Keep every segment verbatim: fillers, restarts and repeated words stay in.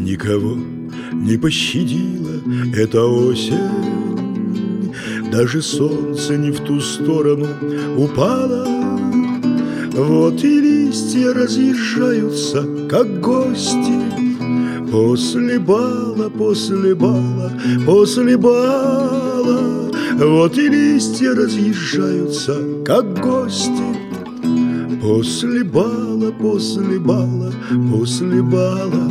Никого не пощадила эта осень, даже солнце не в ту сторону упало. Вот и листья разъезжаются, как гости, после бала, после бала, после бала. Вот и листья разъезжаются, как гости, после бала, после бала, после бала.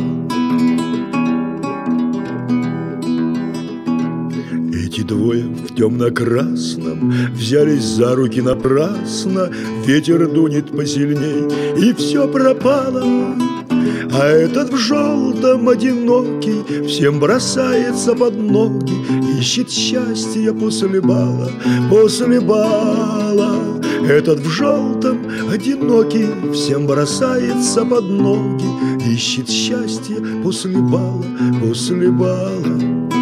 Эти двое в темно-красном взялись за руки напрасно. Ветер дунет посильней, и все пропало. А этот в желтом одинокий всем бросается под ноги, ищет счастья после бала, после бала. Этот в желтом одинокий всем бросается под ноги, ищет счастья после бала, после бала.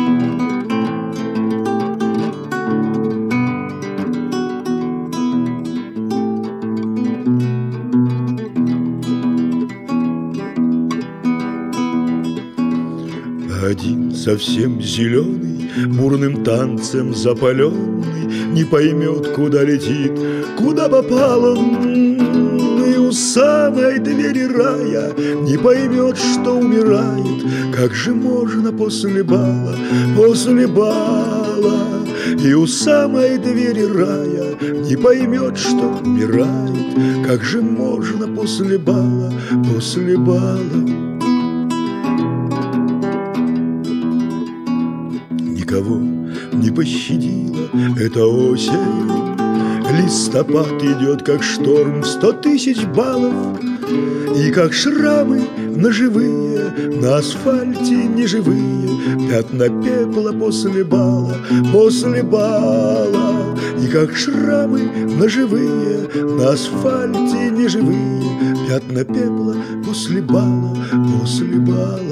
Один совсем зеленый, бурным танцем запаленный, не поймет, куда летит, куда попал он. И у самой двери рая не поймет, что умирает. Как же можно после бала, после бала? И у самой двери рая не поймет, что умирает. Как же можно после бала, после бала? Никого не пощадила эта осень, листопад идет, как шторм в сто тысяч баллов. И как шрамы ножевые на асфальте неживые, пятна пепла после бала, после бала. И как шрамы ножевые на асфальте неживые, пятна пепла после бала, после бала.